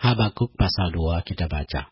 Habakuk pasal 2 kita baca.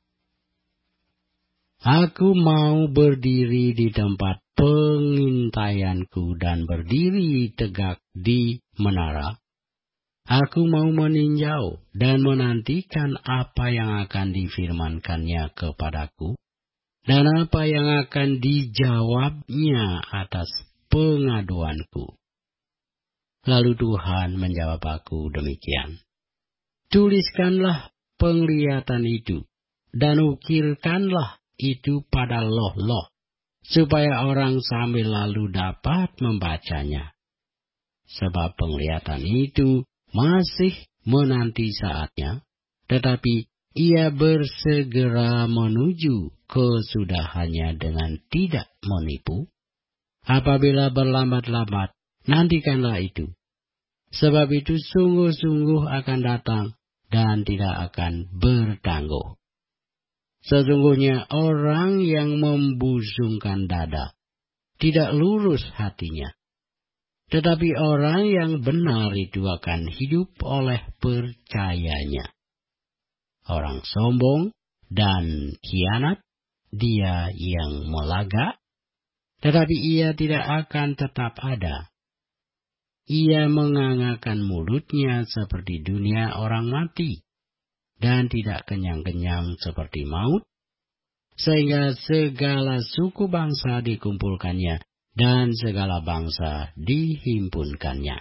Aku mau berdiri di tempat pengintaianku dan berdiri tegak di menara. Aku mau meninjau dan menantikan apa yang akan difirmankannya kepadaku dan apa yang akan dijawabnya atas pengaduanku. Lalu Tuhan menjawab aku demikian. Tuliskanlah penglihatan itu dan ukirkanlah itu pada loh-loh, supaya orang sambil lalu dapat membacanya. Sebab penglihatan itu masih menanti saatnya, tetapi ia bersegera menuju kesudahannya dengan tidak menipu. Apabila berlambat-lambat, nantikanlah itu. Sebab itu sungguh-sungguh akan datang dan tidak akan bertangguh. Sesungguhnya orang yang membusungkan dada tidak lurus hatinya. Tetapi orang yang benar itu akan hidup oleh percayanya. Orang sombong dan khianat, dia yang melaga, tetapi ia tidak akan tetap ada. Ia mengangakan mulutnya seperti dunia orang mati, dan tidak kenyang-kenyang seperti maut, sehingga segala suku bangsa dikumpulkannya, dan segala bangsa dihimpunkannya.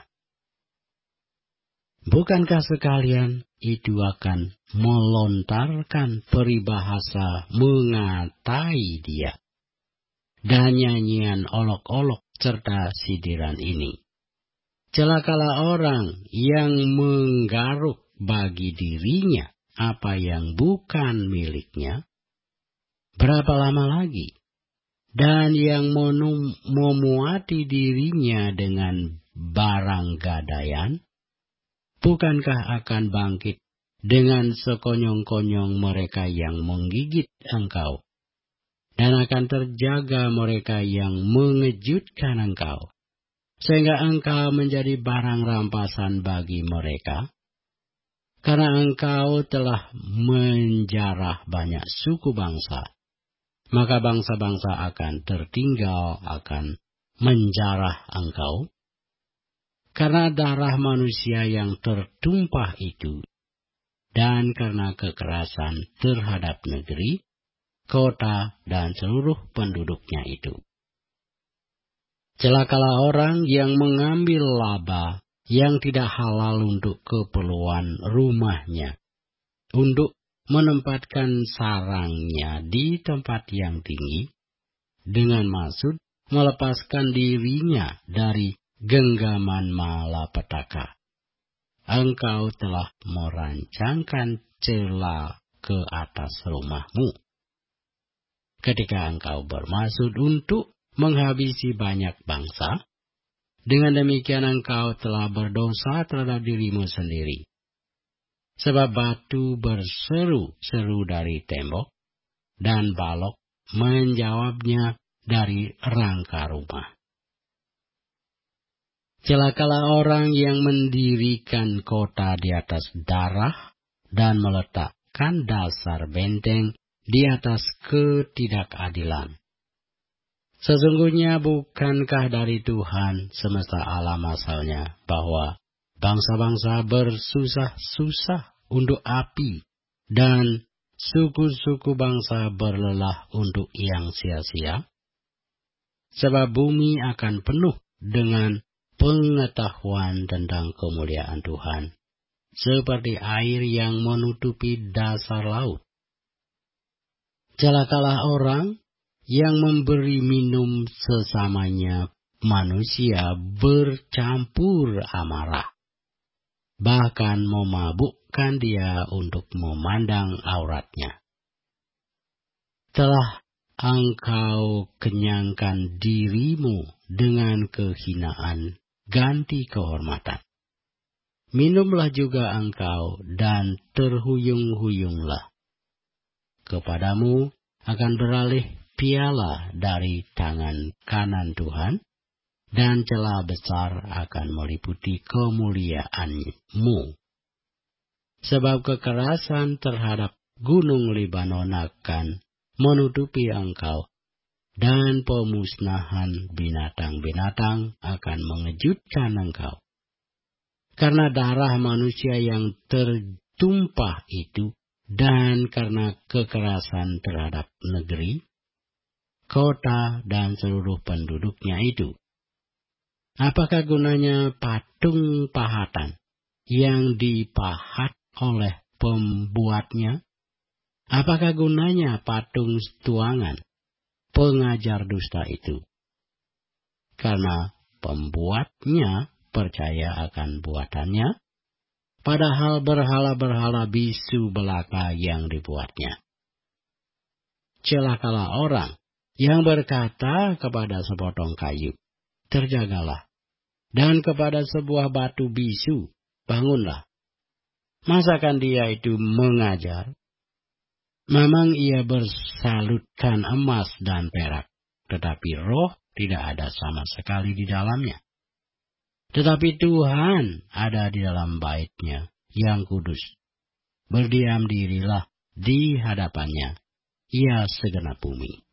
Bukankah sekalian itu akan melontarkan peribahasa mengatai dia, dan nyanyian olok-olok serta sidiran ini? Celakalah orang yang menggaruk bagi dirinya apa yang bukan miliknya. Berapa lama lagi? Dan yang memuati dirinya dengan barang gadaian, bukankah akan bangkit dengan sekonyong-konyong mereka yang menggigit engkau, dan akan terjaga mereka yang mengejutkan engkau, sehingga engkau menjadi barang rampasan bagi mereka? Karena engkau telah menjarah banyak suku bangsa, maka bangsa-bangsa akan tertinggal akan menjarah engkau. Karena darah manusia yang tertumpah itu, dan karena kekerasan terhadap negeri, kota, dan seluruh penduduknya itu. Celakalah orang yang mengambil laba yang tidak halal untuk keperluan rumahnya, untuk menempatkan sarangnya di tempat yang tinggi, dengan maksud melepaskan dirinya dari genggaman malapetaka. Engkau telah merancangkan celah ke atas rumahmu, ketika engkau bermaksud untuk menghabisi banyak bangsa. Dengan demikian engkau telah berdosa terhadap dirimu sendiri. Sebab batu berseru-seru dari tembok, dan balok menjawabnya dari rangka rumah. Celakalah orang yang mendirikan kota di atas darah, dan meletakkan dasar benteng di atas ketidakadilan. Sesungguhnya bukankah dari Tuhan semesta alam asalnya bahwa bangsa-bangsa bersusah-susah untuk api, dan suku-suku bangsa berlelah untuk yang sia-sia? Sebab bumi akan penuh dengan pengetahuan tentang kemuliaan Tuhan, seperti air yang menutupi dasar laut. Celakalah orang yang memberi minum sesamanya manusia bercampur amarah, bahkan memabukkan dia untuk memandang auratnya. Telah engkau kenyangkan dirimu dengan kehinaan ganti kehormatan. Minumlah juga engkau dan terhuyung-huyunglah. Kepadamu akan beralih piala dari tangan kanan Tuhan, dan celah besar akan meliputi kemuliaanmu. sebab kekerasan terhadap gunung Libanon akan menutupi engkau, dan pemusnahan binatang-binatang akan mengejutkan engkau. Karena darah manusia yang tertumpah itu, dan karena kekerasan terhadap negeri, kota, dan seluruh penduduknya itu. Apakah gunanya patung pahatan yang dipahat oleh pembuatnya? Apakah gunanya patung tuangan pengajar dusta itu? Karena pembuatnya percaya akan buatannya, padahal berhala-berhala bisu belaka yang dibuatnya. Celakalah orang yang berkata kepada sepotong kayu, terjagalah, dan kepada sebuah batu bisu, bangunlah. Masakan dia itu mengajar? Memang ia bersalutkan emas dan perak, tetapi roh tidak ada sama sekali di dalamnya. Tetapi Tuhan ada di dalam bait-Nya yang kudus. Berdiam dirilah di hadapannya, ia segenap bumi.